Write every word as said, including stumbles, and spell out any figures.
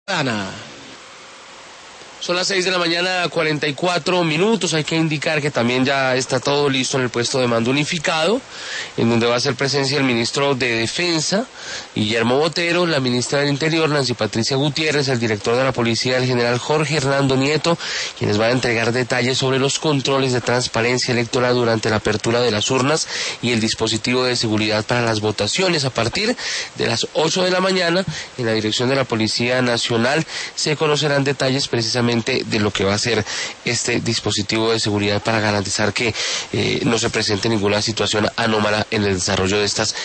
Ana. Son las seis de la mañana, cuarenta y cuatro minutos. Hay que indicar que también ya está todo listo en el puesto de mando unificado, en donde va a ser presencia el ministro de Defensa, Guillermo Botero, la ministra del Interior, Nancy Patricia Gutiérrez, el director de la Policía, el general Jorge Hernando Nieto, quienes van a entregar detalles sobre los controles de transparencia electoral durante la apertura de las urnas y el dispositivo de seguridad para las votaciones. A partir de las ocho de la mañana, en la dirección de la Policía Nacional, se conocerán detalles precisamente de lo que va a ser este dispositivo de seguridad para garantizar que eh, no se presente ninguna situación anómala en el desarrollo de estas